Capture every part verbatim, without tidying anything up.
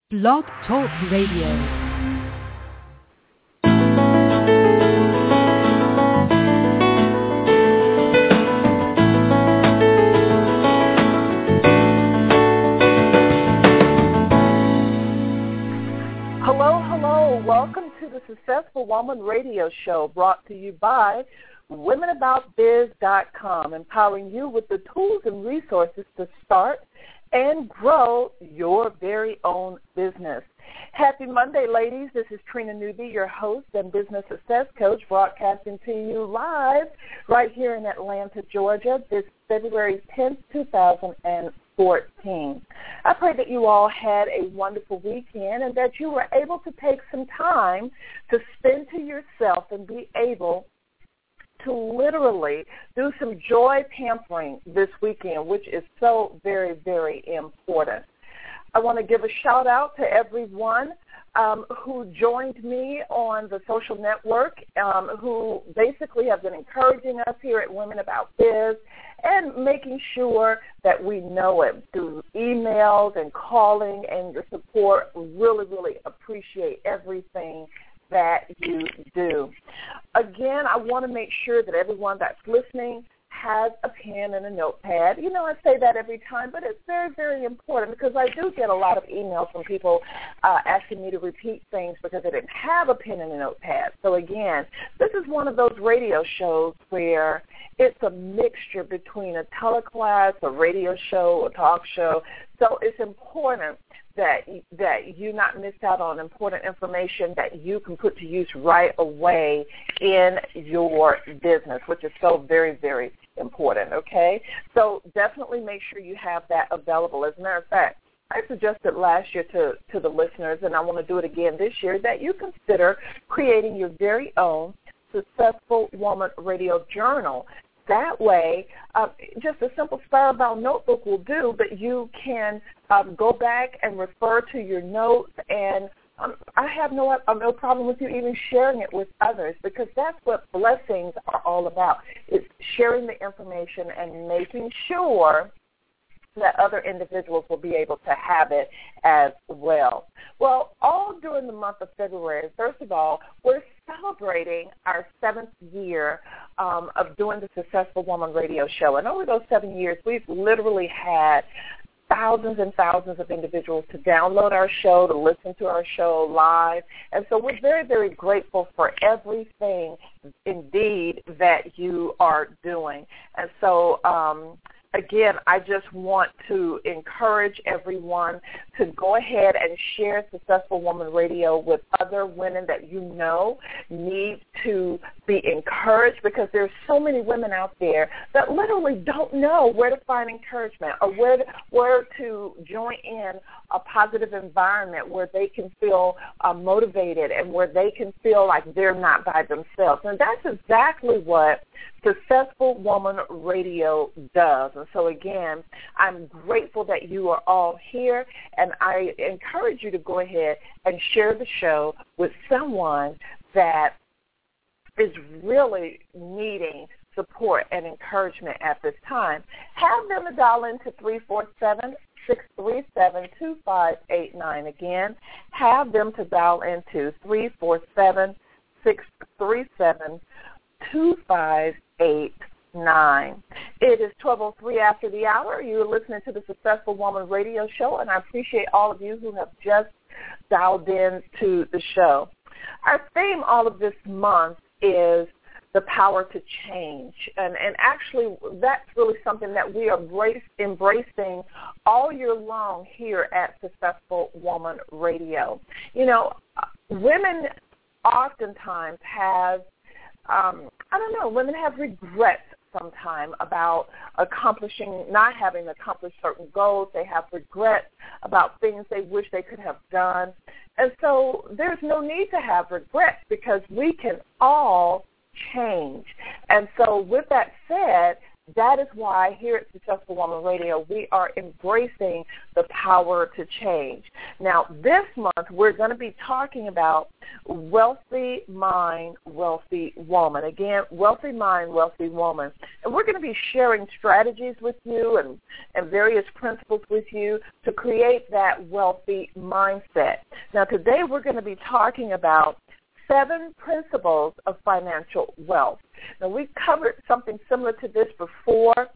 Blog Talk Radio. Welcome to the Successful Woman Radio Show, brought to you by women about biz dot com, empowering you with the tools and resources to start and grow your very own business. Happy Monday, ladies. This is Trina Newby, your host and business success coach, broadcasting to you live right here in Atlanta, Georgia, this February tenth, two thousand fourteen. I pray that you all had a wonderful weekend and that you were able to take some time to spend to yourself and be able to literally do some joy pampering this weekend, which is so very, very important. I want to give a shout out to everyone um, who joined me on the social network, um, who basically have been encouraging us here at Women About Biz and making sure that we know it through emails and calling and your support. Really, really appreciate everything that you do. Again, I want to make sure that everyone that's listening has a pen and a notepad. You know, I say that every time, but it's very, very important because I do get a lot of emails from people uh, asking me to repeat things because they didn't have a pen and a notepad. So, again, this is one of those radio shows where it's a mixture between a teleclass, a radio show, a talk show. So it's important that that you not miss out on important information that you can put to use right away in your business, which is so very, very important, okay? So definitely make sure you have that available. As a matter of fact, I suggested last year to, to the listeners, and I want to do it again this year, that you consider creating your very own Successful Woman Radio Journal. That way, uh, just a simple spiral-bound notebook will do, but you can um, go back and refer to your notes, and um, I have no uh, no problem with you even sharing it with others because that's what blessings are all about. It's sharing the information and making sure that other individuals will be able to have it as well. Well, all during the month of February, first of all, we're celebrating our seventh year um, of doing the Successful Woman Radio Show. And over those seven years, we've literally had thousands and thousands of individuals to download our show, to listen to our show live. And so we're very, very grateful for everything, indeed, that you are doing. And so, um, Again, I just want to encourage everyone to go ahead and share Successful Woman Radio with other women that you know need to be encouraged because there's so many women out there that literally don't know where to find encouragement or where to, where to join in a positive environment where they can feel uh, motivated and where they can feel like they're not by themselves. And that's exactly what Successful Woman Radio does. And so, again, I'm grateful that you are all here, and I encourage you to go ahead and share the show with someone that is really needing support and encouragement at this time. Have them dial into three four seven, six three seven, two five eight nine. Again, have them to dial into three four seven, six three seven, two five eight nine. It is twelve oh three after the hour. You're listening to the Successful Woman Radio Show, and I appreciate all of you who have just dialed in to the show. Our theme all of this month is the power to change, and, and actually that's really something that we are embrace, embracing all year long here at Successful Woman Radio. You know, women oftentimes have Um, I don't know, women have regrets sometimes about accomplishing, not having accomplished certain goals. They have regrets about things they wish they could have done. And so there's no need to have regrets because we can all change. And so with that said, that is why here at Successful Woman Radio, we are embracing the power to change. Now, this month, we're going to be talking about Wealthy Mind, Wealthy Woman. Again, Wealthy Mind, Wealthy Woman. And we're going to be sharing strategies with you and, and various principles with you to create that wealthy mindset. Now, today we're going to be talking about seven principles of financial wealth. Now, we covered something similar to this before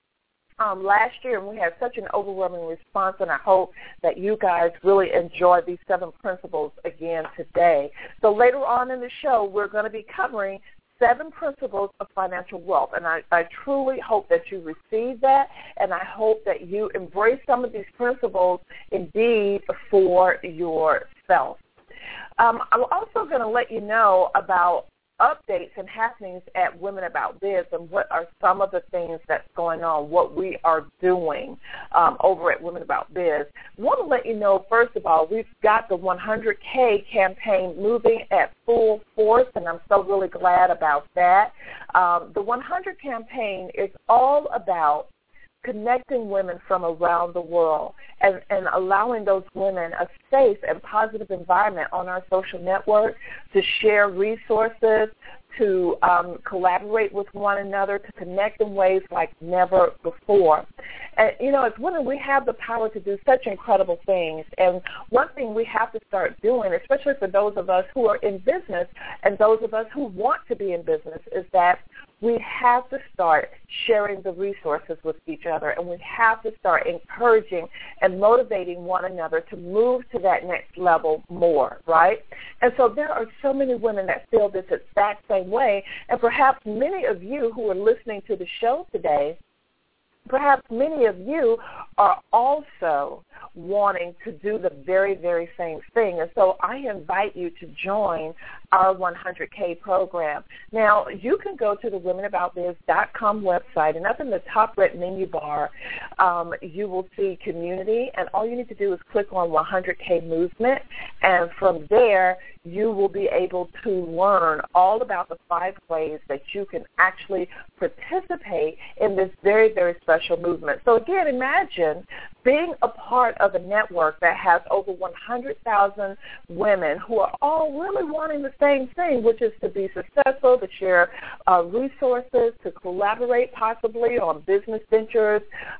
um, last year, and we had such an overwhelming response, and I hope that you guys really enjoy these seven principles again today. So later on in the show, we're going to be covering seven principles of financial wealth, and I, I truly hope that you receive that, and I hope that you embrace some of these principles indeed for yourself. Um, I'm also going to let you know about updates and happenings at Women About Biz and what are some of the things that's going on, what we are doing um, over at Women About Biz. I want to let you know, first of all, we've got the one hundred K campaign moving at full force, and I'm so really glad about that. Um, the one hundred campaign is all about connecting women from around the world and, and allowing those women a safe and positive environment on our social network to share resources, to um, collaborate with one another, to connect in ways like never before. And, you know, as women, we have the power to do such incredible things. And one thing we have to start doing, especially for those of us who are in business and those of us who want to be in business, is that we have to start sharing the resources with each other, and we have to start encouraging and motivating one another to move to that next level more, right? And so there are so many women that feel this exact same way, and perhaps many of you who are listening to the show today, perhaps many of you are also wanting to do the very, very same thing. And so I invite you to join our one hundred K program. Now, you can go to the women about biz dot com website, and up in the top right menu bar, um, you will see community, and all you need to do is click on one hundred K movement, and from there, you will be able to learn all about the five ways that you can actually participate in this very, very special movement. So again, imagine being a part of a network that has over one hundred thousand women who are all really wanting the same thing, which is to be successful, to share uh, resources, to collaborate possibly on business ventures,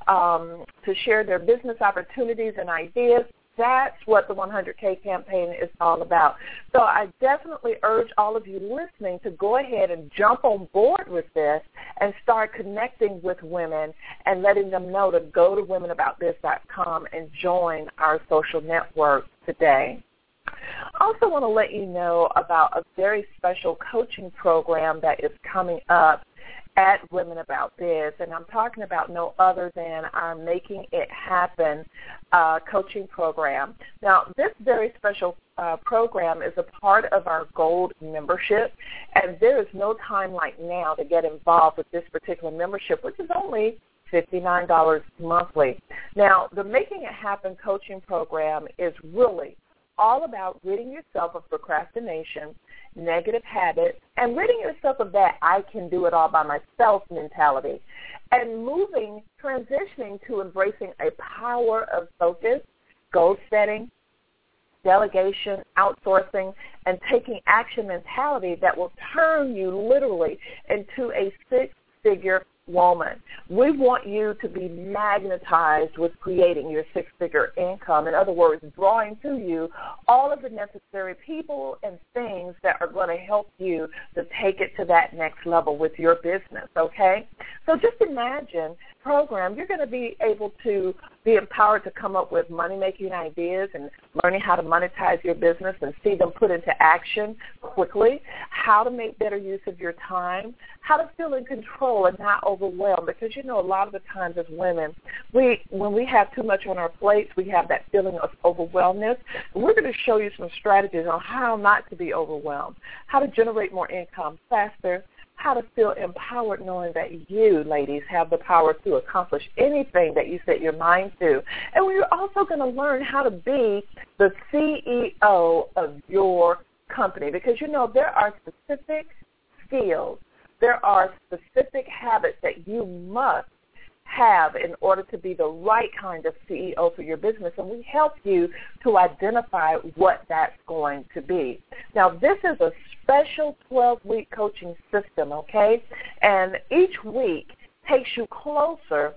um, to share their business opportunities and ideas. That's what the one hundred K campaign is all about. So I definitely urge all of you listening to go ahead and jump on board with this and start connecting with women and letting them know to go to women about biz dot com and join our social network today. I also want to let you know about a very special coaching program that is coming up at Women About Biz, and I'm talking about no other than our Making It Happen uh, coaching program. Now, this very special uh, program is a part of our Gold membership, and there is no time like now to get involved with this particular membership, which is only fifty-nine dollars monthly. Now, the Making It Happen coaching program is really all about ridding yourself of procrastination, negative habits, and ridding yourself of that I can do it all by myself mentality, and moving, transitioning to embracing a power of focus, goal setting, delegation, outsourcing, and taking action mentality that will turn you literally into a six-figure woman. We want you to be magnetized with creating your six-figure income. In other words, drawing to you all of the necessary people and things that are going to help you to take it to that next level with your business, okay? So just imagine program, you're going to be able to be empowered to come up with money-making ideas and learning how to monetize your business and see them put into action quickly, how to make better use of your time, how to feel in control and not overwhelmed. Because, you know, a lot of the times as women, we when we have too much on our plates, we have that feeling of overwhelmness. And we're going to show you some strategies on how not to be overwhelmed, how to generate more income faster, how to feel empowered knowing that you, ladies, have the power to accomplish anything that you set your mind to. And we're also going to learn how to be the C E O of your company because, you know, there are specific skills there are specific habits that you must have in order to be the right kind of C E O for your business, and we help you to identify what that's going to be. Now, this is a special twelve-week coaching system, okay? And each week takes you closer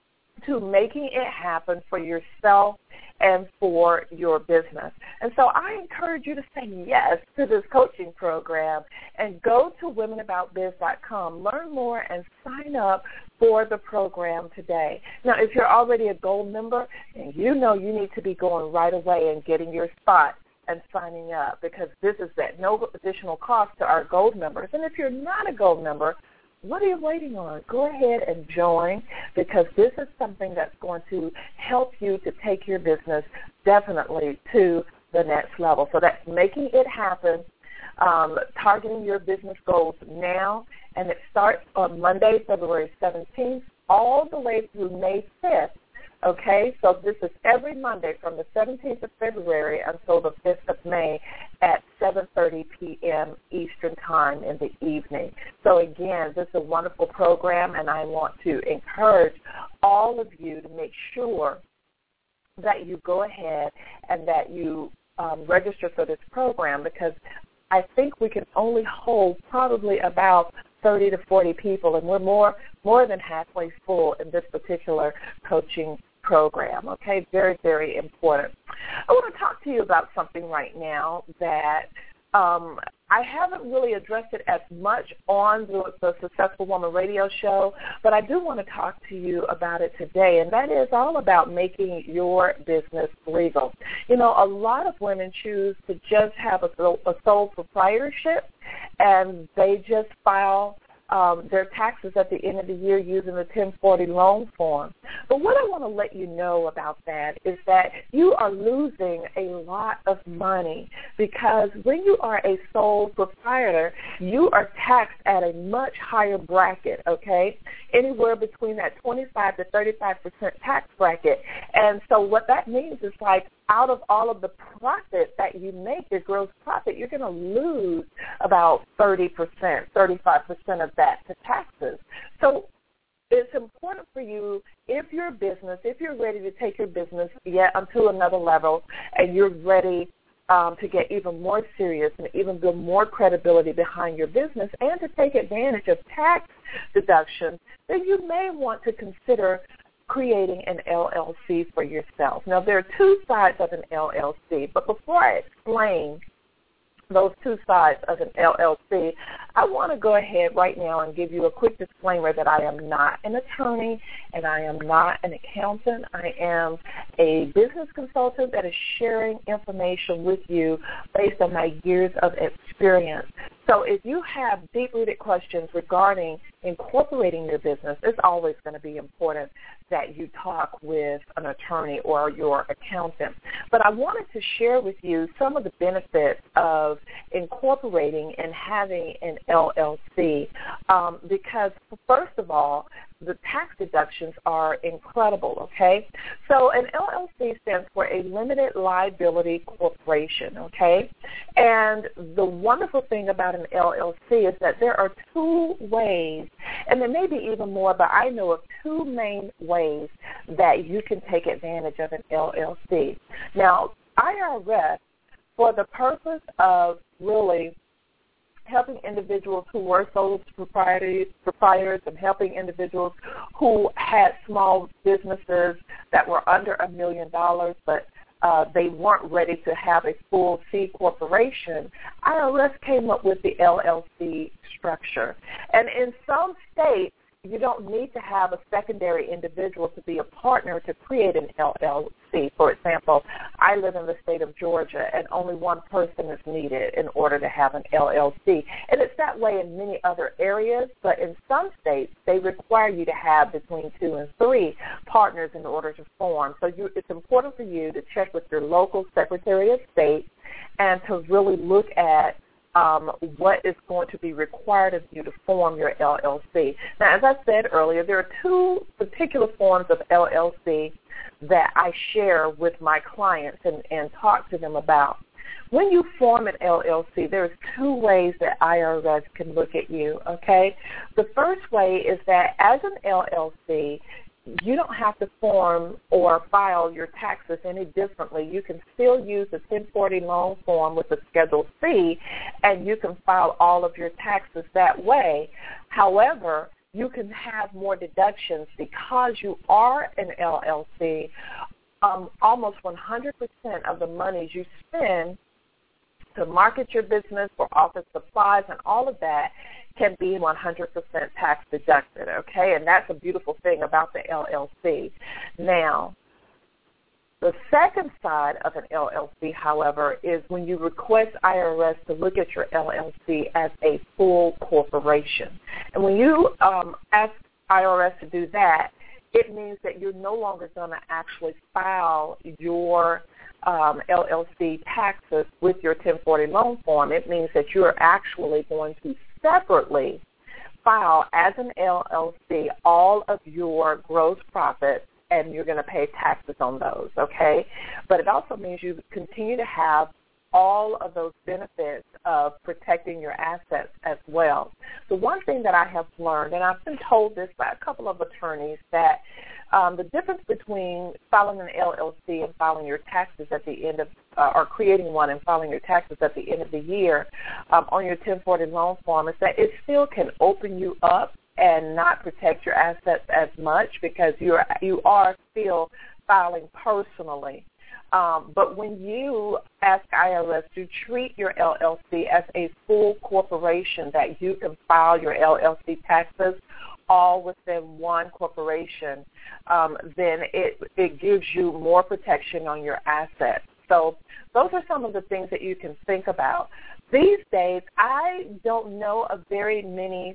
to making it happen for yourself and for your business. And so I encourage you to say yes to this coaching program and go to women about biz dot com, learn more, and sign up for the program today. Now, if you're already a gold member, and you know you need to be going right away and getting your spot and signing up, because this is at no additional cost to our gold members. And if you're not a gold member, what are you waiting on? Go ahead and join, because this is something that's going to help you to take your business definitely to the next level. So that's making it happen, um, targeting your business goals now, and it starts on Monday, February seventeenth, all the way through May fifth. Okay, so this is every Monday from the seventeenth of February until the fifth of May at seven thirty p.m. Eastern Time in the evening. So, again, this is a wonderful program, and I want to encourage all of you to make sure that you go ahead and that you um, register for this program, because I think we can only hold probably about thirty to forty people, and we're more, more than halfway full in this particular coaching program, okay? Very, very important. I want to talk to you about something right now that um, I haven't really addressed it as much on the, the Successful Woman radio show, but I do want to talk to you about it today, and that is all about making your business legal. You know, a lot of women choose to just have a, a sole proprietorship, and they just file Um, their taxes at the end of the year using the ten forty loan form. But what I want to let you know about that is that you are losing a lot of money, because when you are a sole proprietor, you are taxed at a much higher bracket, okay, anywhere between that twenty-five to thirty-five percent tax bracket. And so what that means is, like, out of all of the profit that you make, your gross profit, you're going to lose about thirty percent, thirty-five percent of that to taxes. So it's important for you, if your business, if you're ready to take your business yet onto another level, and you're ready um, to get even more serious and even build more credibility behind your business and to take advantage of tax deductions, then you may want to consider creating an L L C for yourself. Now, there are two sides of an L L C, but before I explain those two sides of an L L C, I want to go ahead right now and give you a quick disclaimer that I am not an attorney and I am not an accountant. I am a business consultant that is sharing information with you based on my years of experience. So if you have deep-rooted questions regarding incorporating your business, it's always going to be important that you talk with an attorney or your accountant. But I wanted to share with you some of the benefits of incorporating and having an L L C um, because, first of all, the tax deductions are incredible, okay? So an L L C stands for a limited liability corporation, okay? And the wonderful thing about an L L C is that there are two ways, and there may be even more, but I know of two main ways that you can take advantage of an L L C. Now, I R S, for the purpose of really helping individuals who were sole proprietors and helping individuals who had small businesses that were under a million dollars, but uh, they weren't ready to have a full C corporation, I R S came up with the L L C structure. And in some states, you don't need to have a secondary individual to be a partner to create an L L C. For example, I live in the state of Georgia, and only one person is needed in order to have an L L C. And it's that way in many other areas, but in some states, they require you to have between two and three partners in order to form. So you, it's important for you to check with your local Secretary of State and to really look at Um, what is going to be required of you to form your L L C. Now, as I said earlier, there are two particular forms of L L C that I share with my clients and, and talk to them about. when you form an L L C, there's two ways that I R S can look at you, okay? The first way is that as an L L C, you don't have to form or file your taxes any differently. You can still use the ten forty loan form with the Schedule C, and you can file all of your taxes that way. However, you can have more deductions because you are an L L C. Um, almost one hundred percent of the monies you spend to market your business for office supplies and all of that can be one hundred percent tax deducted, okay? And that's a beautiful thing about the L L C. Now, the second side of an L L C, however, is when you request I R S to look at your L L C as a full corporation. And when you um, ask I R S to do that, it means that you're no longer going to actually file your um, L L C taxes with your ten forty loan form. It means that you're actually going to separately file as an L L C all of your gross profits, and you're going to pay taxes on those, okay? But it also means you continue to have all of those benefits of protecting your assets as well. So one thing that I have learned, and I've been told this by a couple of attorneys, that um, the difference between filing an L L C and filing your taxes at the end of, uh, or creating one and filing your taxes at the end of the year um, on your ten forty loan form is that it still can open you up and not protect your assets as much because you're you are still filing personally. Um, but when you ask I R S to treat your L L C as a full corporation, that you can file your L L C taxes all within one corporation, um, then it, it gives you more protection on your assets. So those are some of the things that you can think about. These days, I don't know of very many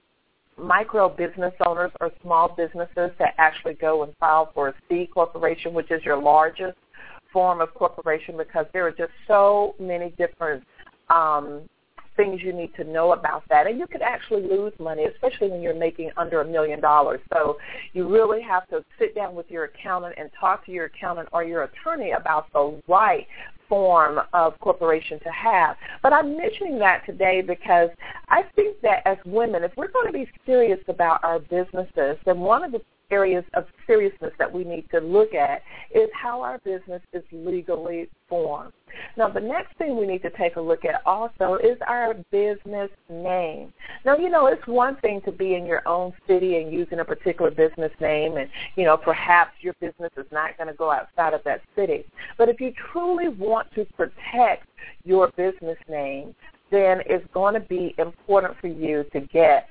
micro business owners or small businesses that actually go and file for a C corporation, which is your largest form of corporation, because there are just so many different um, things you need to know about that. And you could actually lose money, especially when you're making under a million dollars. So you really have to sit down with your accountant and talk to your accountant or your attorney about the right form of corporation to have. But I'm mentioning that today because I think that as women, if we're going to be serious about our businesses, then one of the areas of seriousness that we need to look at is how our business is legally formed. Now, the next thing we need to take a look at also is our business name. Now, you know, it's one thing to be in your own city and using a particular business name, and, you know, perhaps your business is not going to go outside of that city. But if you truly want to protect your business name, then it's going to be important for you to get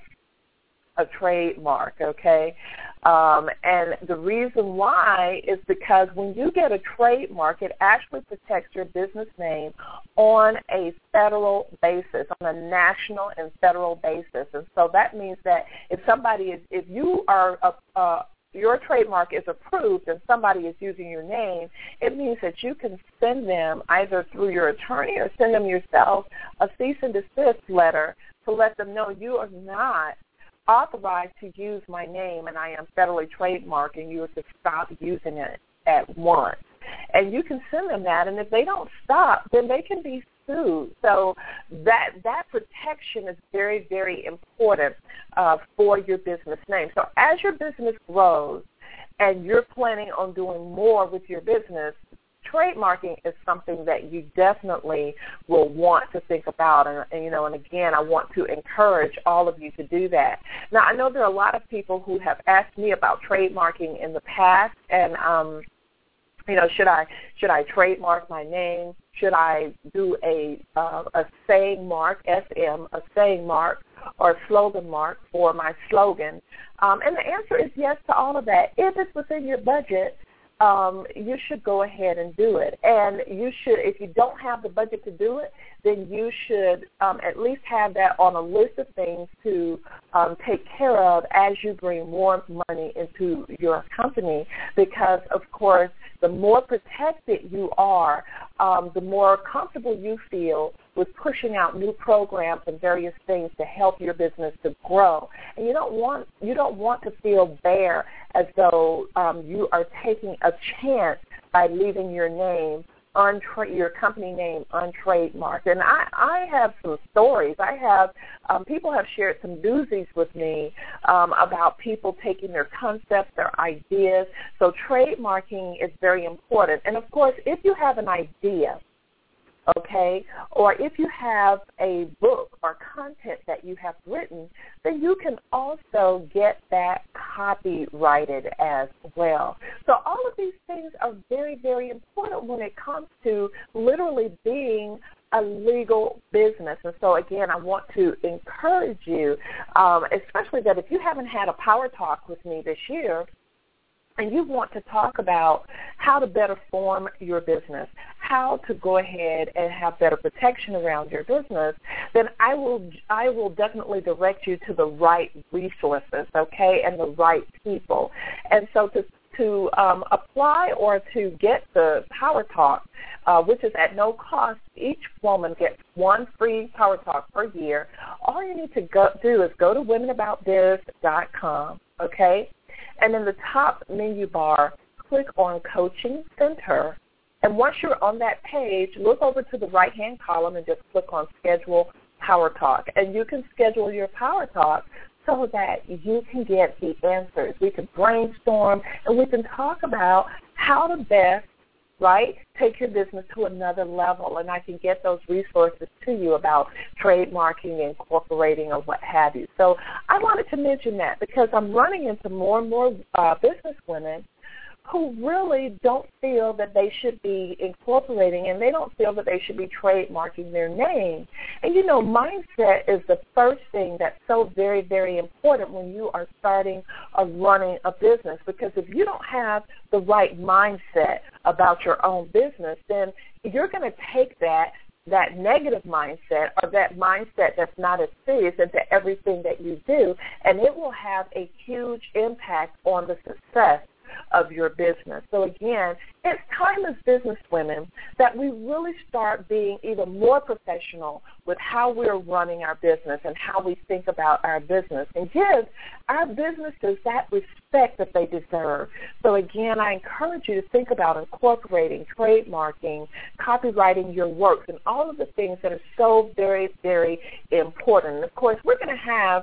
a trademark, okay? Um, and the reason why is because when you get a trademark, it actually protects your business name on a federal basis, on a national and federal basis. And so that means that if somebody is, if you are a, uh, your trademark is approved and somebody is using your name, it means that you can send them either through your attorney or send them yourself a cease and desist letter to let them know you are not authorized to use my name and I am federally trademarked and you are to stop using it at once. And you can send them that, and if they don't stop, then they can be sued. So that that protection is very, very important uh, for your business name. So as your business grows and you're planning on doing more with your business, trademarking is something that you definitely will want to think about, and, and you know, and again, I want to encourage all of you to do that. Now, I know there are a lot of people who have asked me about trademarking in the past, and um, you know, should I should I trademark my name? Should I do a uh, a saying mark, S M, a saying mark, or a slogan mark for my slogan? Um, and the answer is yes to all of that. If it's within your budget, Um, you should go ahead and do it. And you should, if you don't have the budget to do it, then you should um, at least have that on a list of things to um, take care of as you bring more money into your company, because, of course, the more protected you are, um, the more comfortable you feel with pushing out new programs and various things to help your business to grow. And you don't want you don't want to feel bare as though um, you are taking a chance by leaving your name untra- your company name untrademarked. And I, I have some stories. I have um, people have shared some doozies with me um, about people taking their concepts, their ideas. So trademarking is very important. And, of course, if you have an idea, okay, or if you have a book or content that you have written, then you can also get that copyrighted as well. So all of these things are very, very important when it comes to literally being a legal business. And so, again, I want to encourage you, um, especially that if you haven't had a power talk with me this year, and you want to talk about how to better form your business, how to go ahead and have better protection around your business, then I will I will definitely direct you to the right resources, okay, and the right people. And so to to um, apply or to get the Power Talk, uh, which is at no cost, each woman gets one free Power Talk per year. All you need to go, do is go to women about biz dot com, okay? And in the top menu bar, click on Coaching Center. And once you're on that page, look over to the right-hand column and just click on Schedule Power Talk. And you can schedule your Power Talk so that you can get the answers. We can brainstorm, and we can talk about how to best, right, take your business to another level, and I can get those resources to you about trademarking, incorporating, or what have you. So I wanted to mention that because I'm running into more and more uh, business women who really don't feel that they should be incorporating, and they don't feel that they should be trademarking their name. And, you know, mindset is the first thing that's so very, very important when you are starting or running a business, because if you don't have the right mindset about your own business, then you're going to take that that negative mindset or that mindset that's not as serious into everything that you do, and it will have a huge impact on the success of your business. So again, it's time as business women that we really start being even more professional with how we're running our business and how we think about our business, and give our businesses that respect that they deserve. So again, I encourage you to think about incorporating, trademarking, copyrighting your works, and all of the things that are so very, very important. And of course, we're going to have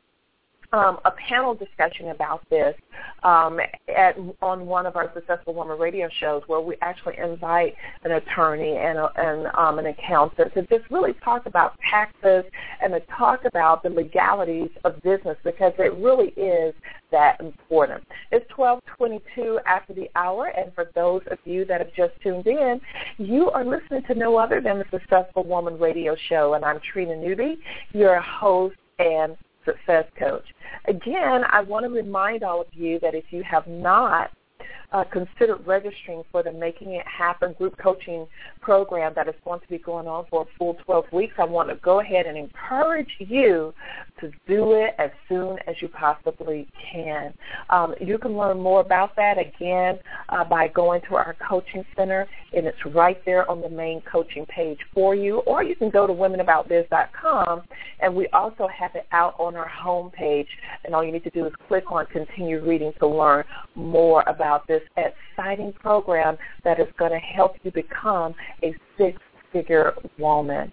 Um, a panel discussion about this um, at, on one of our Successful Woman radio shows, where we actually invite an attorney and, a, and um, an accountant to just really talk about taxes and to talk about the legalities of business, because it really is that important. It's twelve twenty-two after the hour, and for those of you that have just tuned in, you are listening to no other than the Successful Woman radio show, and I'm Trina Newby, your host and success coach. Again, I want to remind all of you that if you have not uh, considered registering for the Making It Happen group coaching program that is going to be going on for a full twelve weeks, I want to go ahead and encourage you to do it as soon as you possibly can. Um, you can learn more about that, again, uh, by going to our coaching center, and it's right there on the main coaching page for you, or you can go to women about biz dot com, and we also have it out on our home page, and all you need to do is click on Continue Reading to learn more about this exciting program that is going to help you become a six-figure woman.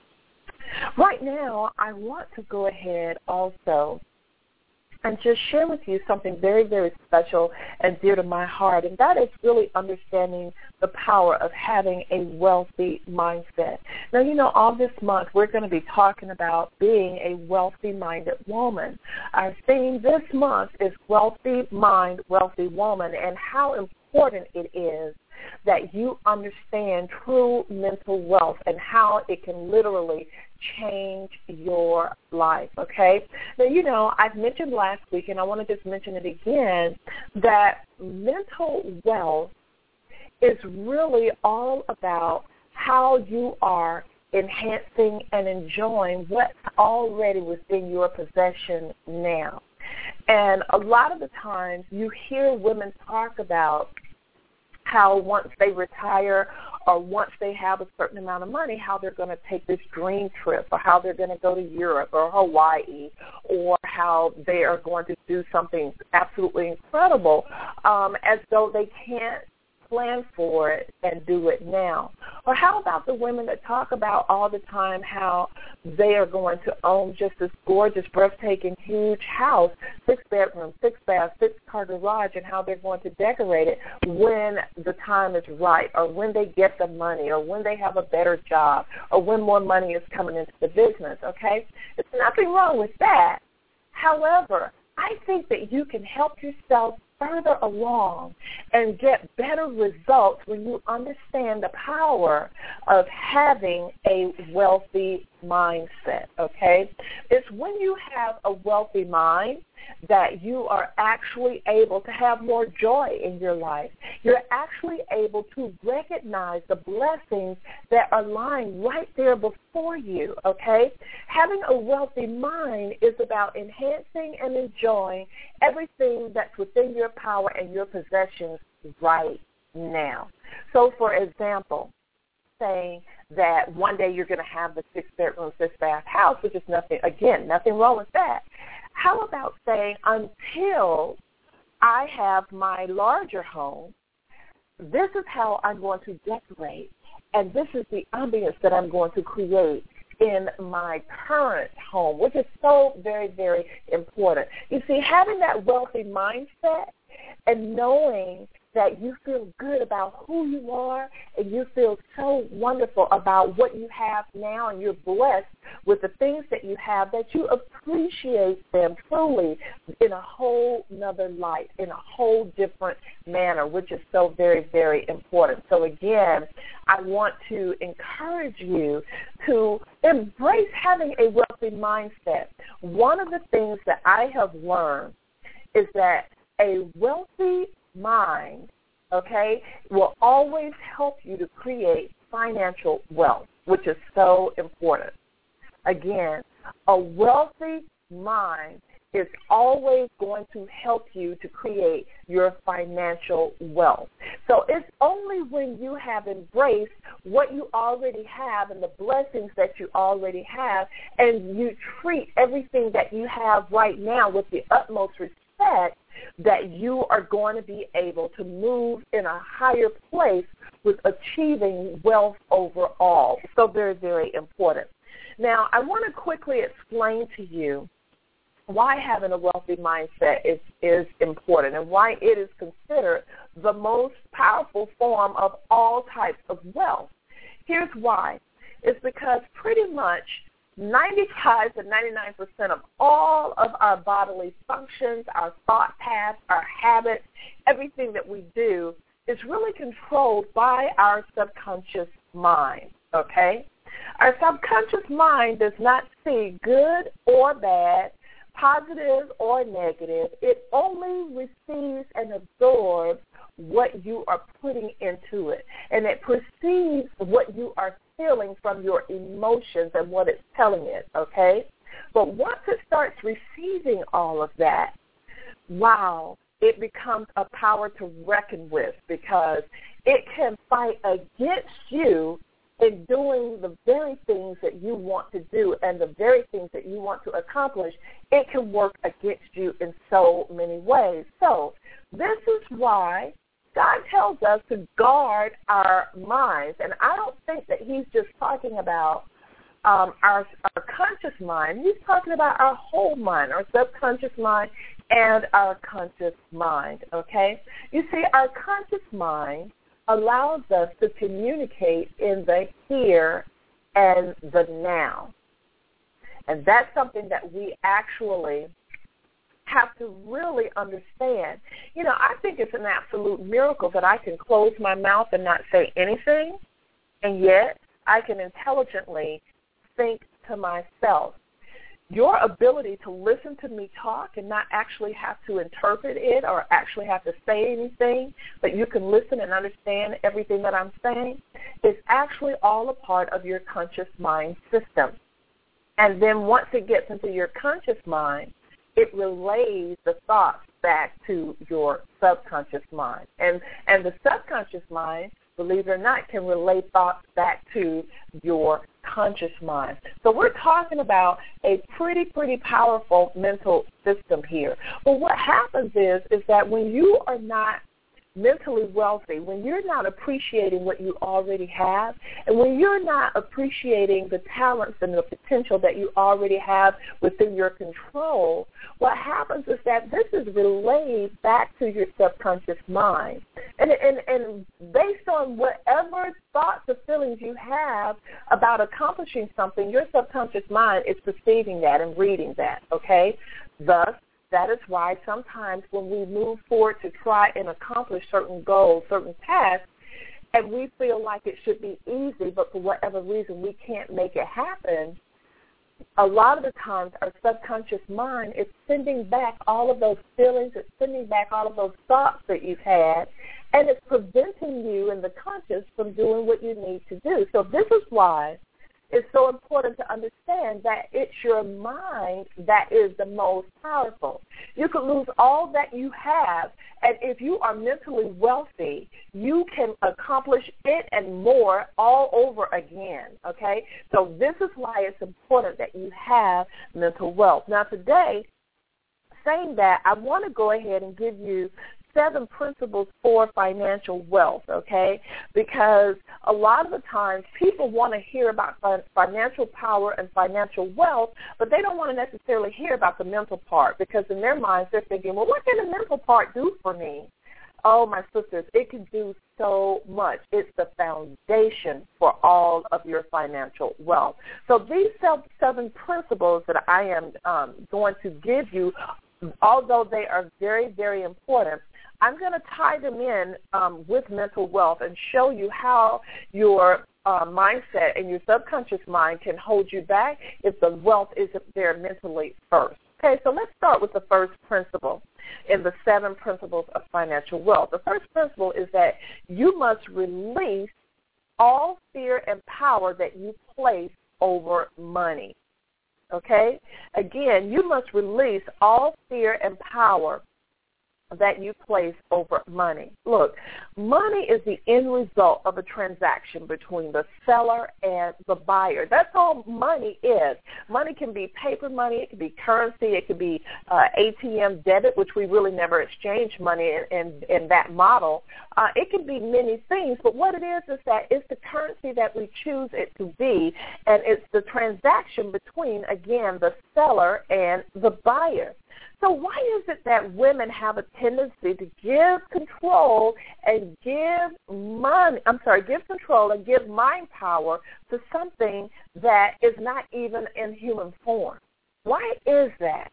Right now, I want to go ahead also and just share with you something very, very special and dear to my heart, and that is really understanding the power of having a wealthy mindset. Now, you know, all this month we're going to be talking about being a wealthy-minded woman. Our theme this month is Wealthy Mind, Wealthy Woman, and how important it is that you understand true mental wealth and how it can literally change your life, okay? Now, you know, I've mentioned last week, and I want to just mention it again, that mental wealth is really all about how you are enhancing and enjoying what's already within your possession now. And a lot of the times you hear women talk about how once they retire or once they have a certain amount of money, how they're going to take this dream trip, or how they're going to go to Europe or Hawaii, or how they are going to do something absolutely incredible, um, as though they can't plan for it and do it now? Or how about the women that talk about all the time how they are going to own just this gorgeous, breathtaking, huge house, six bedrooms, six baths, six car garage, and how they're going to decorate it when the time is right, or when they get the money, or when they have a better job, or when more money is coming into the business, okay? There's nothing wrong with that. However, I think that you can help yourself further along and get better results when you understand the power of having a wealthy mindset, okay? It's when you have a wealthy mind that you are actually able to have more joy in your life. You're actually able to recognize the blessings that are lying right there before you, okay? Having a wealthy mind is about enhancing and enjoying everything that's within your power and your possessions right now. So, for example, saying that one day you're going to have the six-bedroom, six-bath house, which is nothing, again, nothing wrong with that. How about saying, until I have my larger home, this is how I'm going to decorate, and this is the ambience that I'm going to create in my current home, which is so very, very important. You see, having that wealthy mindset and knowing that you feel good about who you are and you feel so wonderful about what you have now, and you're blessed with the things that you have, that you appreciate them truly in a whole nother light, in a whole different manner, which is so very, very important. So again, I want to encourage you to embrace having a wealthy mindset. One of the things that I have learned is that a wealthy mind, okay, will always help you to create financial wealth, which is so important. Again, a wealthy mind is always going to help you to create your financial wealth. So it's only when you have embraced what you already have and the blessings that you already have, and you treat everything that you have right now with the utmost respect, that you are going to be able to move in a higher place with achieving wealth overall. So very, very important. Now, I want to quickly explain to you why having a wealthy mindset is, is important and why it is considered the most powerful form of all types of wealth. Here's why. It's because pretty much ninety-five to ninety-nine percent of all of our bodily functions, our thought paths, our habits, everything that we do is really controlled by our subconscious mind, okay? Our subconscious mind does not see good or bad, positive or negative. It only receives and absorbs what you are putting into it, and it perceives what you are feeling from your emotions and what it's telling it, okay? But once it starts receiving all of that, wow, it becomes a power to reckon with, because it can fight against you in doing the very things that you want to do and the very things that you want to accomplish. It can work against you in so many ways. So this is why God tells us to guard our minds. And I don't think that he's just talking about um, our, our conscious mind. He's talking about our whole mind, our subconscious mind and our conscious mind, okay? You see, our conscious mind allows us to communicate in the here and the now. And that's something that we actually have to really understand. You know, I think it's an absolute miracle that I can close my mouth and not say anything, and yet I can intelligently think to myself. Your ability to listen to me talk and not actually have to interpret it or actually have to say anything, but you can listen and understand everything that I'm saying, is actually all a part of your conscious mind system. And then once it gets into your conscious mind, it relays the thoughts back to your subconscious mind. And and the subconscious mind, believe it or not, can relay thoughts back to your conscious mind. So we're talking about a pretty, pretty powerful mental system here. But what happens is, is that when you are not mentally wealthy, when you're not appreciating what you already have, and when you're not appreciating the talents and the potential that you already have within your control, what happens is that this is relayed back to your subconscious mind. And, and, and based on whatever thoughts or feelings you have about accomplishing something, your subconscious mind is perceiving that and reading that, okay? Thus, that is why sometimes when we move forward to try and accomplish certain goals, certain tasks, and we feel like it should be easy, but for whatever reason we can't make it happen, a lot of the times our subconscious mind is sending back all of those feelings, it's sending back all of those thoughts that you've had, and it's preventing you in the conscious from doing what you need to do. So this is why it's so important to understand that it's your mind that is the most powerful. You could lose all that you have, and if you are mentally wealthy, you can accomplish it and more all over again, okay? So this is why it's important that you have mental wealth. Now today, saying that, I want to go ahead and give you seven principles for financial wealth, okay? Because a lot of the times people want to hear about financial power and financial wealth, but they don't want to necessarily hear about the mental part, because in their minds they're thinking, well, what can the mental part do for me? Oh, my sisters, it can do so much. It's the foundation for all of your financial wealth. So these seven principles that I am um, going to give you, although they are very, very important, I'm going to tie them in um, with mental wealth and show you how your uh, mindset and your subconscious mind can hold you back if the wealth isn't there mentally first. Okay, so let's start with the first principle in the seven principles of financial wealth. The first principle is that you must release all fear and power that you place over money. Okay? Again, you must release all fear and power that you place over money. Look, money is the end result of a transaction between the seller and the buyer. That's all money is. Money can be paper money, it can be currency, it can be uh, A T M debit, which we really never exchange money in, in, in that model. Uh, it can be many things, but what it is is that it's the currency that we choose it to be, and it's the transaction between, again, the seller and the buyer. So why is it that women have a tendency to give control and give money, I'm sorry, give control and give mind power to something that is not even in human form? Why is that?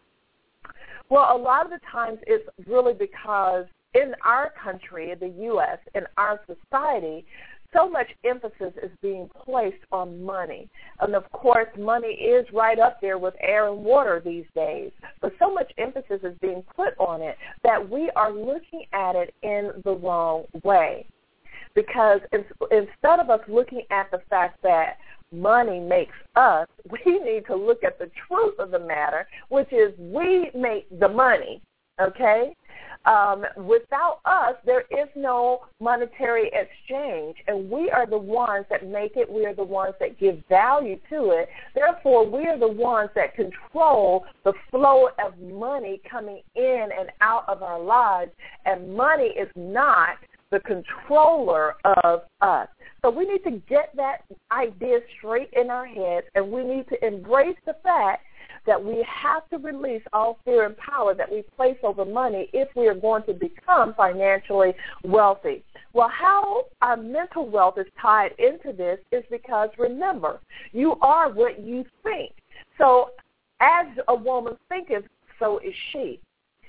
Well, a lot of the times it's really because in our country, in the U S, in our society, so much emphasis is being placed on money. And, of course, money is right up there with air and water these days. But so much emphasis is being put on it that we are looking at it in the wrong way. Because instead of us looking at the fact that money makes us, we need to look at the truth of the matter, which is we make the money, okay? Um, without us, there is no monetary exchange, and we are the ones that make it. We are the ones that give value to it. Therefore, we are the ones that control the flow of money coming in and out of our lives, and money is not the controller of us. So we need to get that idea straight in our heads, and we need to embrace the fact that we have to release all fear and power that we place over money if we are going to become financially wealthy. Well, how our mental wealth is tied into this is because, remember, you are what you think. So as a woman thinketh, so is she.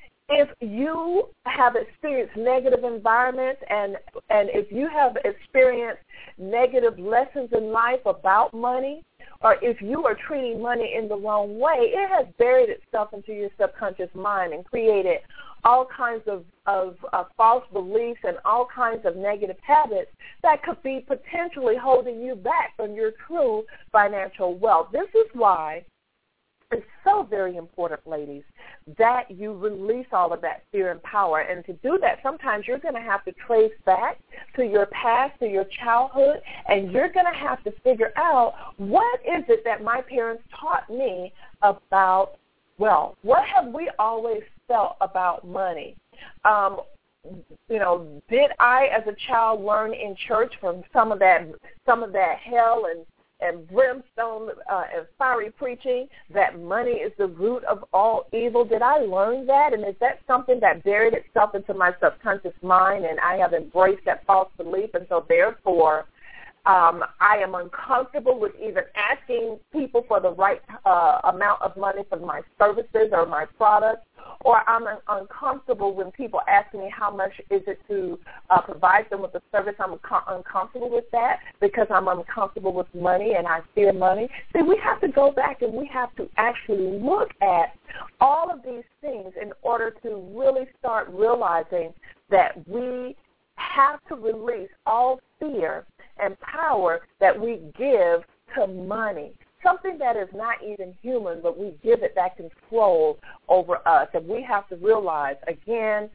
If you have experienced negative environments and, and if you have experienced negative lessons in life about money, or if you are treating money in the wrong way, it has buried itself into your subconscious mind and created all kinds of, of uh, false beliefs and all kinds of negative habits that could be potentially holding you back from your true financial wealth. This is why it's so very important, ladies, that you release all of that fear and power. And to do that, sometimes you're going to have to trace back to your past, to your childhood, and you're going to have to figure out what is it that my parents taught me about wealth. What have we always felt about money? Um, you know, did I as a child learn in church from some of that, some of that hell and, and brimstone uh, and fiery preaching that money is the root of all evil? Did I learn that? And is that something that buried itself into my subconscious mind and I have embraced that false belief? And so therefore, um, I am uncomfortable with even asking people for the right uh, amount of money for my services or my products, or I'm un- uncomfortable when people ask me how much is it to uh, provide them with the service. I'm co- uncomfortable with that because I'm uncomfortable with money and I fear money. See, we have to go back and we have to actually look at all of these things in order to really start realizing that we have to release all fear and power that we give to money. Something that is not even human, but we give it that control over us. And we have to realize, again,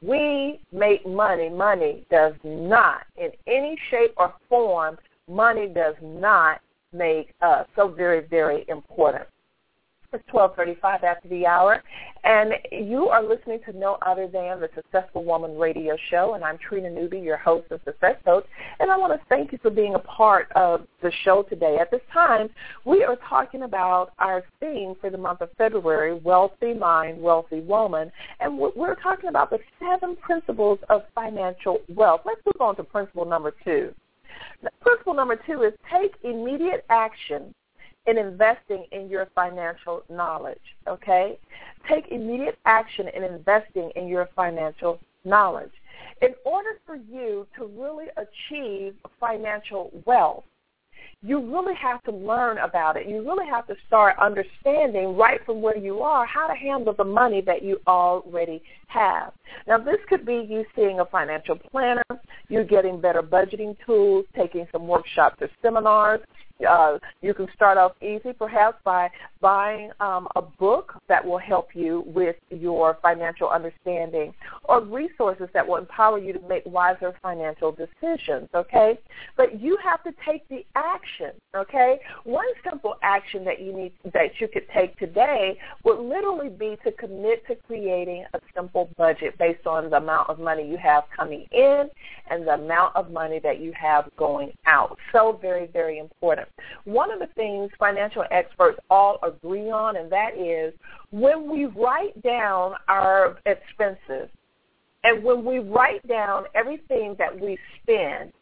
we make money. Money does not, in any shape or form, money does not make us. So very, very important. It's twelve thirty-five after the hour, and you are listening to no other than the Successful Woman Radio Show, and I'm Trina Newby, your host and success coach, and I want to thank you for being a part of the show today. At this time, we are talking about our theme for the month of February, Wealthy Mind, Wealthy Woman, and we're talking about the seven principles of financial wealth. Let's move on to principle number two. Principle number two is take immediate action in investing in your financial knowledge, okay? Take immediate action in investing in your financial knowledge. In order for you to really achieve financial wealth, you really have to learn about it. You really have to start understanding right from where you are how to handle the money that you already have. Now, this could be you seeing a financial planner, you getting better budgeting tools, taking some workshops or seminars. Uh, you can start off easy, perhaps, by buying um, a book that will help you with your financial understanding or resources that will empower you to make wiser financial decisions, okay? But you have to take the action, okay? One simple action that you need that you could take today would literally be to commit to creating a simple budget based on the amount of money you have coming in and the amount of money that you have going out. So very, very important. One of the things financial experts all agree on, and that is when we write down our expenses and when we write down everything that we spend,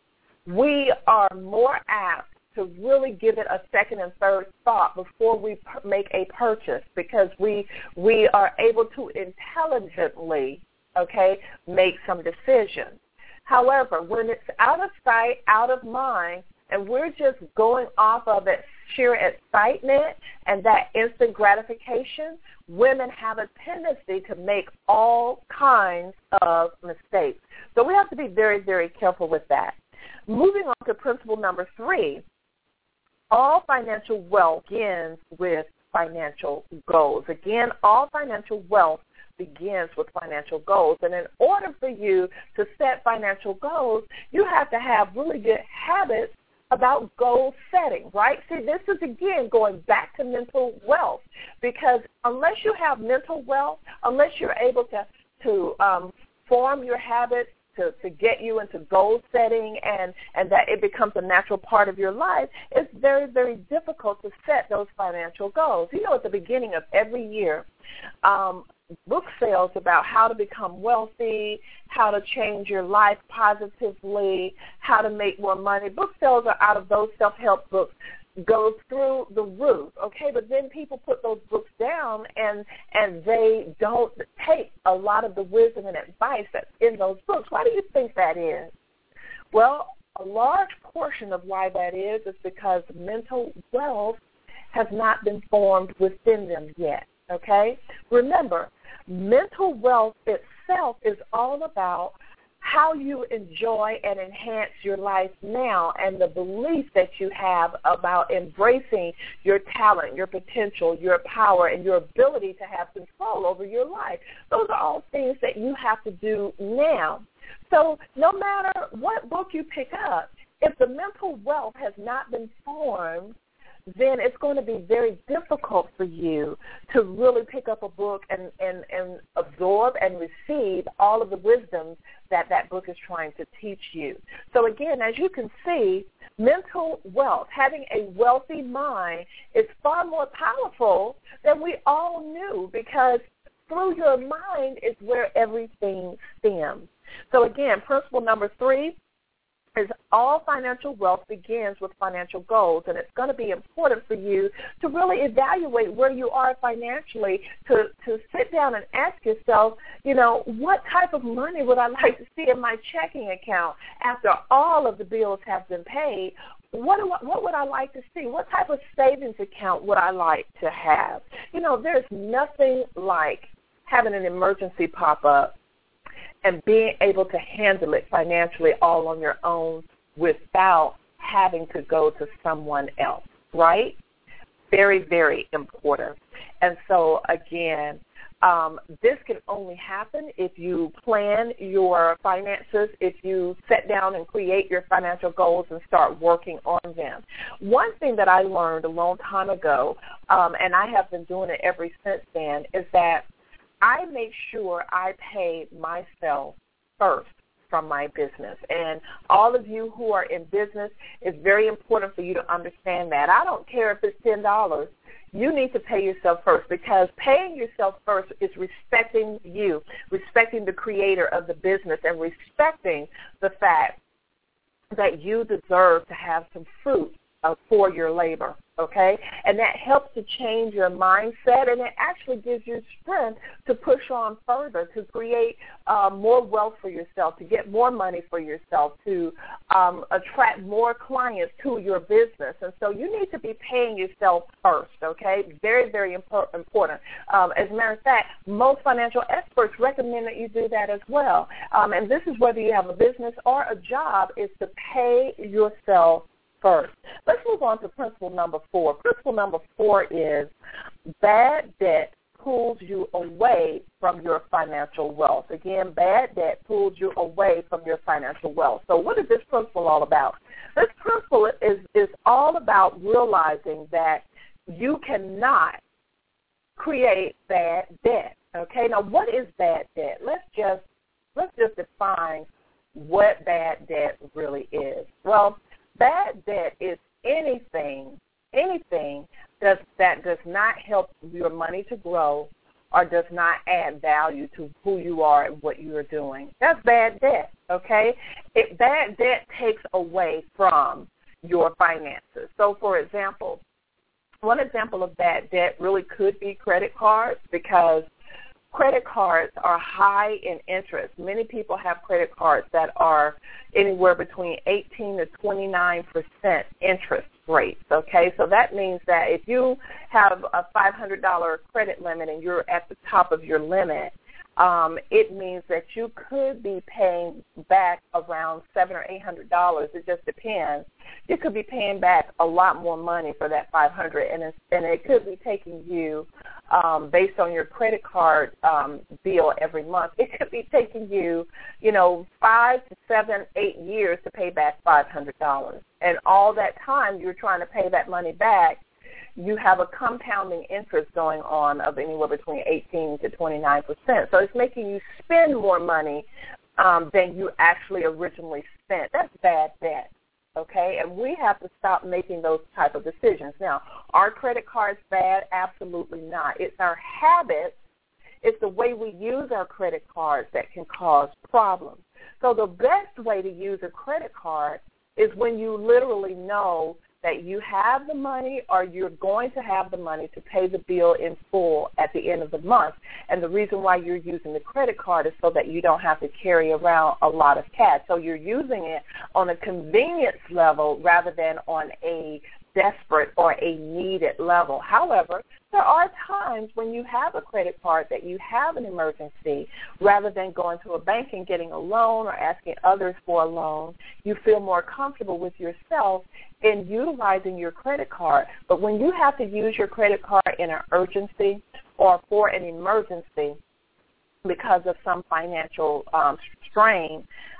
we are more apt to really give it a second and third thought before we make a purchase because we we are able to intelligently, okay, make some decisions. However, when it's out of sight, out of mind, and we're just going off of that sheer excitement and that instant gratification, women have a tendency to make all kinds of mistakes. So we have to be very, very careful with that. Moving on to principle number three, all financial wealth begins with financial goals. Again, all financial wealth begins with financial goals. And in order for you to set financial goals, you have to have really good habits about goal setting, right? See, this is, again, going back to mental wealth because unless you have mental wealth, unless you're able to, to um, form your habits to, to get you into goal setting and, and that it becomes a natural part of your life, it's very, very difficult to set those financial goals. You know, at the beginning of every year, um, book sales about how to become wealthy, how to change your life positively, how to make more money. Book sales are out of those self-help books goes through the roof, okay? But then people put those books down and and they don't take a lot of the wisdom and advice that's in those books. Why do you think that is? Well, a large portion of why that is is because mental wealth has not been formed within them yet, okay? Remember, mental wealth itself is all about how you enjoy and enhance your life now and the belief that you have about embracing your talent, your potential, your power, and your ability to have control over your life. Those are all things that you have to do now. So no matter what book you pick up, if the mental wealth has not been formed, then it's going to be very difficult for you to really pick up a book and, and, and absorb and receive all of the wisdom that that book is trying to teach you. So again, as you can see, mental wealth, having a wealthy mind, is far more powerful than we all knew, because through your mind is where everything stems. So again, principle number three is all financial wealth begins with financial goals, and it's going to be important for you to really evaluate where you are financially, to, to sit down and ask yourself, you know, what type of money would I like to see in my checking account after all of the bills have been paid? What, do I, what would I like to see? What type of savings account would I like to have? You know, there's nothing like having an emergency pop up and being able to handle it financially all on your own without having to go to someone else, right? Very, very important. And so, again, um, this can only happen if you plan your finances, if you sit down and create your financial goals and start working on them. One thing that I learned a long time ago, um, and I have been doing it ever since then, is that I make sure I pay myself first from my business. And all of you who are in business, it's very important for you to understand that. I don't care if it's ten dollars. You need to pay yourself first, because paying yourself first is respecting you, respecting the creator of the business, and respecting the fact that you deserve to have some fruit uh, for your labor. Okay, and that helps to change your mindset, and it actually gives you strength to push on further, to create uh, more wealth for yourself, to get more money for yourself, to um, attract more clients to your business. And so you need to be paying yourself first, okay? Very, very impo- important. Um, as a matter of fact, most financial experts recommend that you do that as well. Um, and this is whether you have a business or a job, is to pay yourself first. Let's move on to principle number four. Principle number four is bad debt pulls you away from your financial wealth. Again, bad debt pulls you away from your financial wealth. So what is this principle all about? This principle is, is all about realizing that you cannot create bad debt. Okay, now what is bad debt? Let's just let's just define what bad debt really is. Well, bad debt is anything, anything that, that does not help your money to grow or does not add value to who you are and what you are doing. That's bad debt, okay? It, bad debt takes away from your finances. So, for example, one example of bad debt really could be credit cards, because credit cards are high in interest. Many people have credit cards that are anywhere between eighteen to twenty-nine percent interest rates, okay? So that means that if you have a five hundred dollars credit limit and you're at the top of your limit, um, it means that you could be paying back around seven hundred or eight hundred dollars. It just depends. You could be paying back a lot more money for that five hundred dollars, and, it's, and it could be taking you, um, based on your credit card um, bill every month, it could be taking you, you know, five to seven, eight years to pay back five hundred dollars. And all that time you're trying to pay that money back, you have a compounding interest going on of anywhere between eighteen to twenty-nine percent. So it's making you spend more money um, than you actually originally spent. That's bad debt, okay? And we have to stop making those type of decisions. Now, are credit cards bad? Absolutely not. It's our habits. It's the way we use our credit cards that can cause problems. So the best way to use a credit card is when you literally know that you have the money or you're going to have the money to pay the bill in full at the end of the month. And the reason why you're using the credit card is so that you don't have to carry around a lot of cash. So you're using it on a convenience level rather than on a desperate or a needed level. However, there are times when you have a credit card that you have an emergency. Rather than going to a bank and getting a loan or asking others for a loan, you feel more comfortable with yourself in utilizing your credit card. But when you have to use your credit card in an urgency or for an emergency because of some financial um, strain,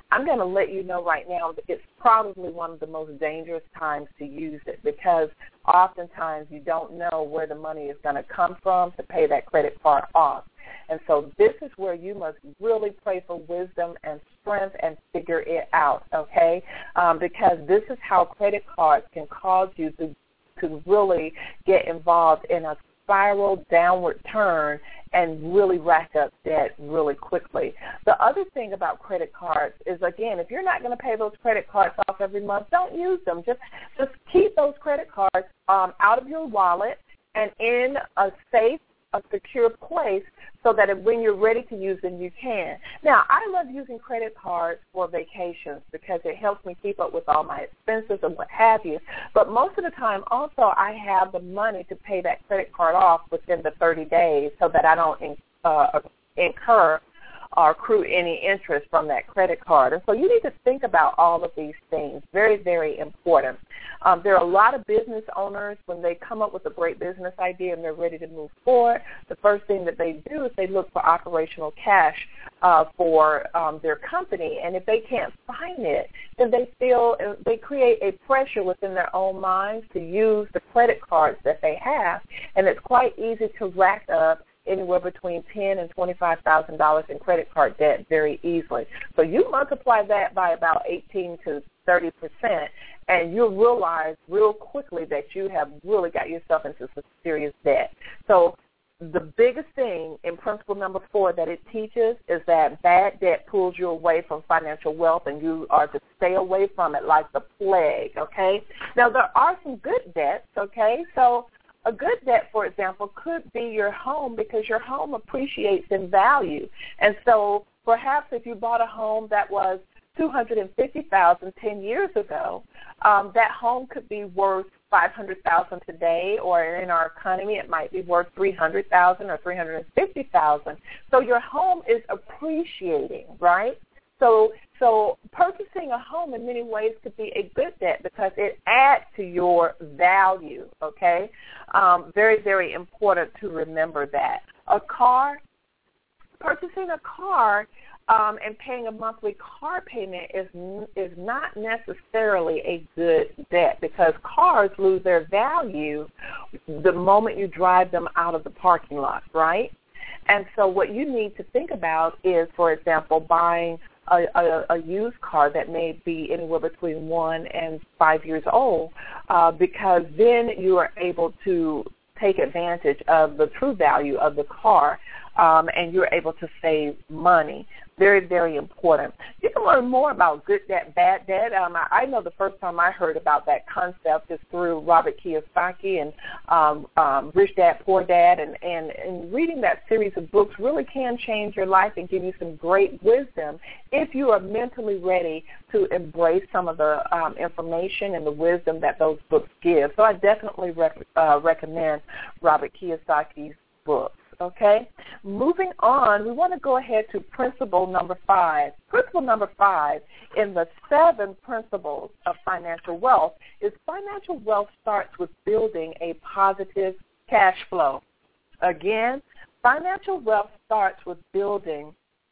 I'm going to let you know right now that it's probably one of the most dangerous times to use it because oftentimes you don't know where the money is going to come from to pay that credit card off. And so this is where you must really pray for wisdom and strength and figure it out, okay? Um, because this is how credit cards can cause you to, to really get involved in a spiral downward turn and really rack up debt really quickly. The other thing about credit cards is, again, if you're not going to pay those credit cards off every month, don't use them. Just just keep those credit cards um, out of your wallet and in a safe, a secure place so that if, when you're ready to use them, you can. Now, I love using credit cards for vacations because it helps me keep up with all my expenses and what have you. But most of the time, also, I have the money to pay that credit card off within the thirty days so that I don't uh, incur or accrue any interest from that credit card. And so you need to think about all of these things. Very, very important. Um, there are a lot of business owners, when they come up with a great business idea and they're ready to move forward, the first thing that they do is they look for operational cash uh, for um, their company. And if they can't find it, then they feel they create a pressure within their own minds to use the credit cards that they have. And it's quite easy to rack up anywhere between ten thousand dollars and twenty-five thousand dollars in credit card debt very easily. So you multiply that by about eighteen to thirty percent, and you'll realize real quickly that you have really got yourself into some serious debt. So the biggest thing in principle number four that it teaches is that bad debt pulls you away from financial wealth, and you are to stay away from it like the plague, okay? Now, there are some good debts, okay? So a good debt, for example, could be your home because your home appreciates in value. And so perhaps if you bought a home that was two hundred fifty thousand dollars ten years ago, um, that home could be worth five hundred thousand dollars today, or in our economy it might be worth three hundred thousand dollars or three hundred fifty thousand dollars. So your home is appreciating, right? So so purchasing a home in many ways could be a good debt because it adds to your value, okay? Um, very, very important to remember that. A car, purchasing a car um, and paying a monthly car payment is is not necessarily a good debt because cars lose their value the moment you drive them out of the parking lot, right? And so what you need to think about is, for example, buying A, a, a used car that may be anywhere between one and five years old, uh, because then you are able to take advantage of the true value of the car, um, and you're able to save money. Very, very important. You can learn more about good debt, bad debt. Um, I, I know the first time I heard about that concept is through Robert Kiyosaki and um, um, Rich Dad, Poor Dad, and, and, and reading that series of books really can change your life and give you some great wisdom if you are mentally ready to embrace some of the um, information and the wisdom that those books give. So I definitely rec- uh, recommend Robert Kiyosaki's books. Okay, moving on, we want to go ahead to principle number five. Principle number five in the seven principles of financial wealth is financial wealth starts with building a positive cash flow. Again, financial wealth starts with building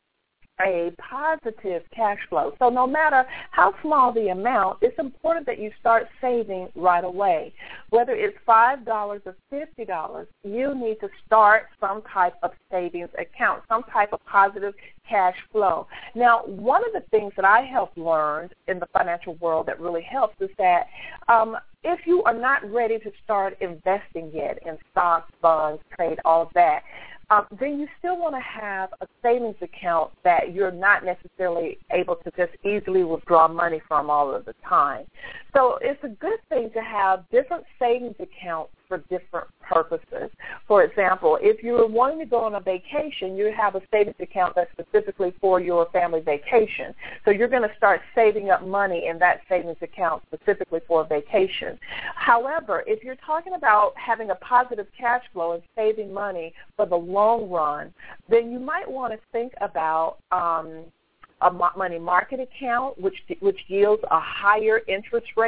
a positive cash flow. So no matter how small the amount, it's important that you start saving right away. Whether it's five dollars or fifty dollars, you need to start some type of savings account, some type of positive cash flow. Now, one of the things that I have learned in the financial world that really helps is that um, if you are not ready to start investing yet in stocks, bonds, trade, all of that, Um, then you still want to have a savings account that you're not necessarily able to just easily withdraw money from all of the time. So it's a good thing to have different savings accounts for different purposes. For example, if you're wanting to go on a vacation, you have a savings account that's specifically for your family vacation. So you're going to start saving up money in that savings account specifically for a vacation. However, if you're talking about having a positive cash flow and saving money for the long run, then you might want to think about um, a money market account, which which yields a higher interest rate.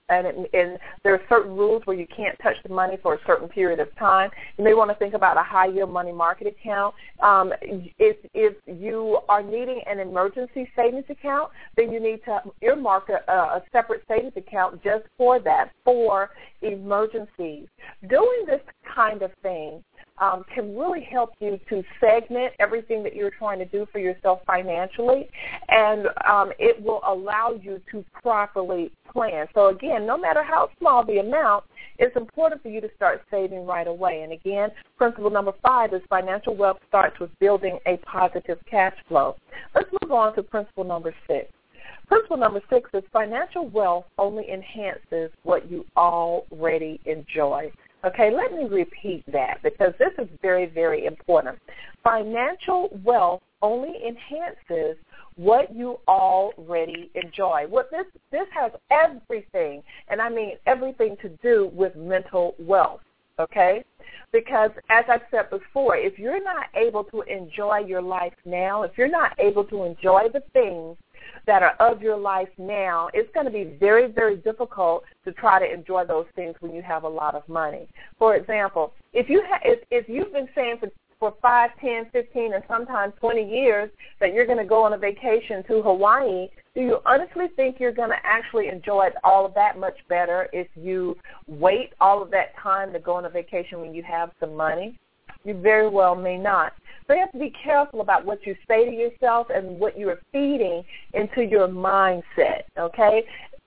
and, it, and there are certain rules where you can't touch the money for a certain period of time. You may want to think about a high-yield money market account. Um, if, if you are needing an emergency savings account, then you need to earmark a, a separate savings account just for that, for emergencies. Doing this kind of thing Um, can really help you to segment everything that you're trying to do for yourself financially, and um, it will allow you to properly plan. So, again, no matter how small the amount, it's important for you to start saving right away. And, again, principle number five is financial wealth starts with building a positive cash flow. Let's move on to principle number six. Principle number six is financial wealth only enhances what you already enjoy. Okay, let me repeat that because this is very, very important. Financial wealth only enhances what you already enjoy. What this this has everything, and I mean everything to do with mental wealth, okay? Because as I've said before, if you're not able to enjoy your life now, if you're not able to enjoy the things that are of your life now, it's going to be very, very difficult to try to enjoy those things when you have a lot of money. For example, if you ha- if, if you've been saying for, for five, ten, fifteen, and sometimes twenty years that you're going to go on a vacation to Hawaii, do you honestly think you're going to actually enjoy it all of that much better if you wait all of that time to go on a vacation when you have some money? You very well may not. So you have to be careful about what you say to yourself and what you are feeding into your mindset, okay?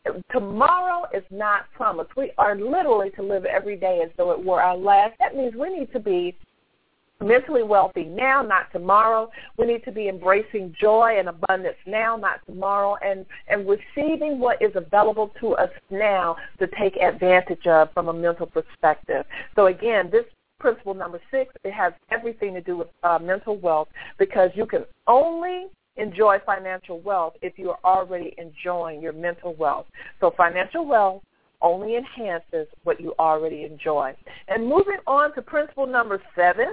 Tomorrow is not promised. We are literally to live every day as though it were our last. That means we need to be mentally wealthy now, not tomorrow. We need to be embracing joy and abundance now, not tomorrow, and, and receiving what is available to us now to take advantage of from a mental perspective. So, again, this principle number six, it has everything to do with uh, mental wealth because you can only enjoy financial wealth if you are already enjoying your mental wealth. So financial wealth only enhances what you already enjoy. And moving on to principle number seven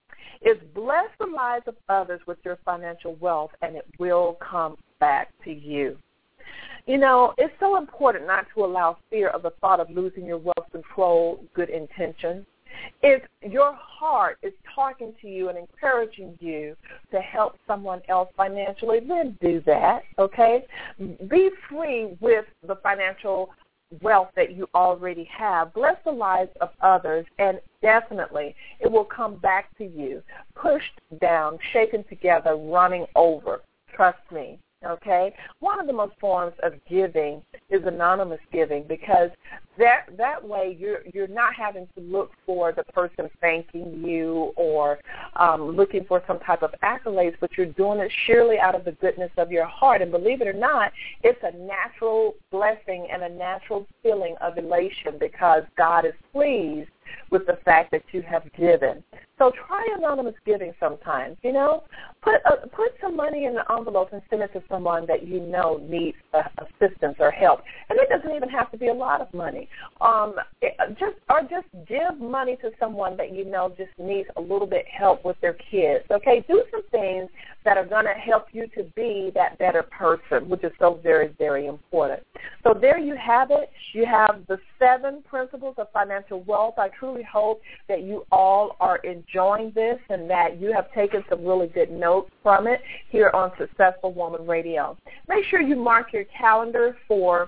is bless the lives of others with your financial wealth and it will come back to you. You know, it's so important not to allow fear of the thought of losing your wealth control good intentions. If your heart is talking to you and encouraging you to help someone else financially, then do that, okay? Be free with the financial wealth that you already have. Bless the lives of others, and definitely it will come back to you, pushed down, shaken together, running over. Trust me. Okay? One of the most forms of giving is anonymous giving because that that way you're you're not having to look for the person thanking you or um, looking for some type of accolades, but you're doing it sheerly out of the goodness of your heart. And believe it or not, it's a natural blessing and a natural feeling of elation because God is pleased with the fact that you have given. So try anonymous giving sometimes, you know. Put uh, put some money in the envelope and send it to someone that you know needs uh, assistance or help. And it doesn't even have to be a lot of money. Um, it, just Or just give money to someone that you know just needs a little bit help with their kids, okay? Do some things that are going to help you to be that better person, which is so very, very important. So there you have it. You have the seven principles of financial wealth. I truly hope that you all are enjoying this and that you have taken some really good notes from it here on Successful Woman Radio. Make sure you mark your calendar for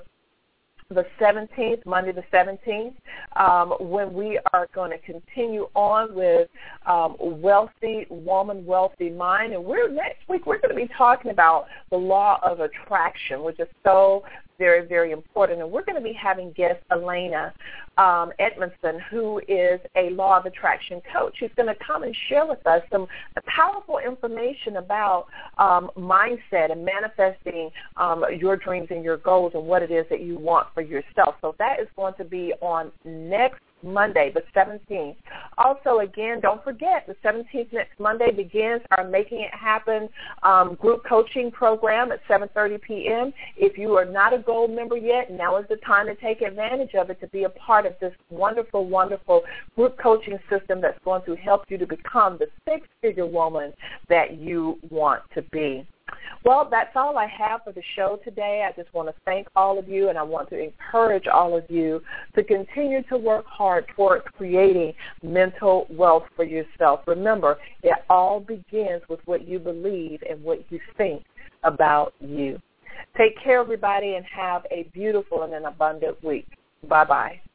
the seventeenth, Monday the seventeenth, um, when we are going to continue on with um, Wealthy Woman, Wealthy Mind. And we're next week we're going to be talking about the law of attraction, which is so very, very important. And we're going to be having guest Elena um, Edmondson, who is a law of attraction coach. She's going to come and share with us some powerful information about um, mindset and manifesting um, your dreams and your goals and what it is that you want for yourself. So that is going to be on next Monday, the seventeenth. Also, again, don't forget, the seventeenth next Monday begins our Making It Happen um, group coaching program at seven thirty p.m. If you are not a Gold member yet, now is the time to take advantage of it to be a part of this wonderful, wonderful group coaching system that's going to help you to become the six-figure woman that you want to be. Well, that's all I have for the show today. I just want to thank all of you, and I want to encourage all of you to continue to work hard towards creating mental wealth for yourself. Remember, it all begins with what you believe and what you think about you. Take care, everybody, and have a beautiful and an abundant week. Bye-bye.